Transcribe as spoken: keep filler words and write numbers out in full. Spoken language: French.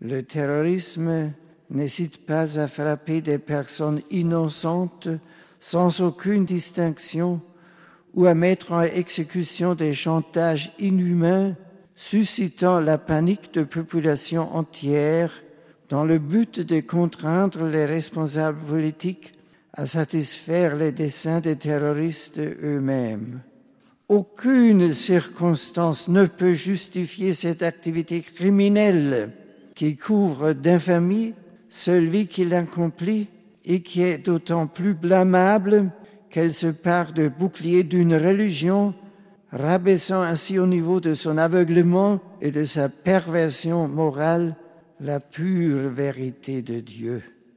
Le terrorisme n'hésite pas à frapper des personnes innocentes sans aucune distinction ou à mettre en exécution des chantages inhumains, suscitant la panique de populations entières dans le but de contraindre les responsables politiques à satisfaire les desseins des terroristes eux-mêmes. Aucune circonstance ne peut justifier cette activité criminelle qui couvre d'infamie celui qui l'accomplit et qui est d'autant plus blâmable qu'elle se part de bouclier d'une religion, rabaissant ainsi au niveau de son aveuglement et de sa perversion morale la pure vérité de Dieu.